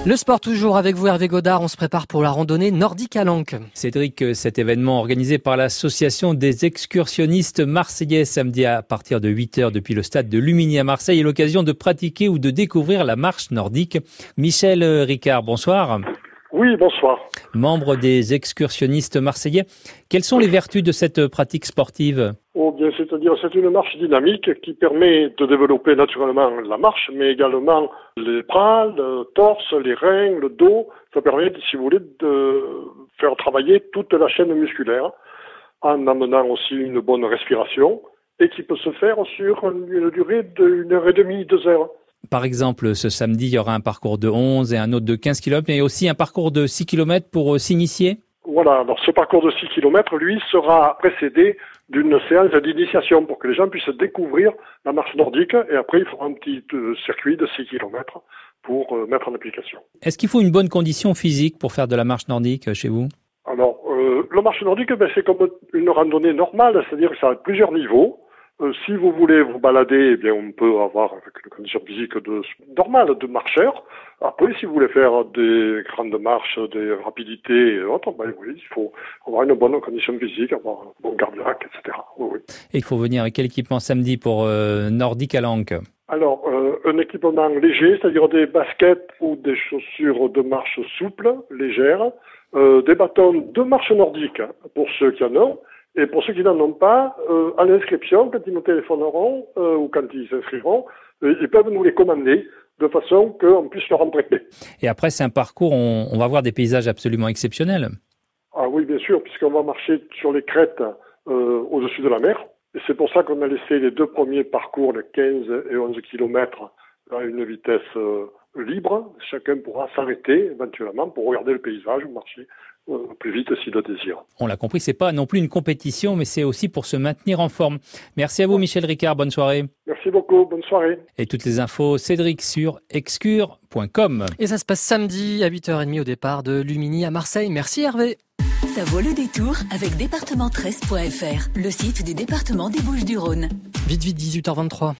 Le sport toujours avec vous Hervé Godard, on se prépare pour la randonnée nordique à l'Ancre. Cédric, cet événement organisé par l'association des excursionnistes marseillais samedi à partir de 8h depuis le stade de Lumigny à Marseille est l'occasion de pratiquer ou de découvrir la marche nordique. Michel Ricard, bonsoir. Oui, bonsoir. Membre des excursionnistes marseillais, quelles sont les vertus de cette pratique sportive ? C'est-à-dire c'est une marche dynamique qui permet de développer naturellement la marche, mais également les bras, le torse, les reins, le dos. Ça permet, si vous voulez, de faire travailler toute la chaîne musculaire en amenant aussi une bonne respiration et qui peut se faire sur une durée d'1h30, 2 heures. Par exemple, ce samedi, il y aura un parcours de 11 et un autre de 15 km, mais aussi un parcours de 6 km pour s'initier. Voilà, alors ce parcours de 6 km, lui, sera précédé d'une séance d'initiation pour que les gens puissent découvrir la marche nordique et après il faudra un petit circuit de 6 km pour mettre en application. Est-ce qu'il faut une bonne condition physique pour faire de la marche nordique chez vous ? Alors, la marche nordique, c'est comme une randonnée normale, c'est-à-dire que ça a plusieurs niveaux. Si vous voulez vous balader, eh bien, on peut avoir avec une condition physique normale de marcheur. Après, si vous voulez faire des grandes marches, des rapidités et autres, oui, il faut avoir une bonne condition physique, avoir un bon cardiaque, etc. Oui. Et il faut venir avec quel équipement samedi pour Nordique à l'Ancre ? Alors, un équipement léger, c'est-à-dire des baskets ou des chaussures de marche souples, légères, des bâtons de marche nordique pour ceux qui en ont. Et pour ceux qui n'en ont pas, à l'inscription, quand ils nous téléphoneront ou quand ils s'inscriront, ils peuvent nous les commander de façon qu'on puisse leur en prêter. Et après, c'est un parcours, on va voir des paysages absolument exceptionnels. Ah oui, bien sûr, puisqu'on va marcher sur les crêtes au-dessus de la mer. Et c'est pour ça qu'on a laissé les 2 premiers parcours, les 15 et 11 km, à une vitesse libre. Chacun pourra s'arrêter éventuellement pour regarder le paysage ou marcher plus vite s'il le désire. On l'a compris, c'est pas non plus une compétition, mais c'est aussi pour se maintenir en forme. Merci à vous, Michel Ricard. Bonne soirée. Merci beaucoup. Bonne soirée. Et toutes les infos, Cédric sur excure.com. Et ça se passe samedi à 8h30 au départ de Lumigny à Marseille. Merci Hervé. Ça vaut le détour avec département13.fr, le site du département des Bouches-du-Rhône. Vite, 18h23.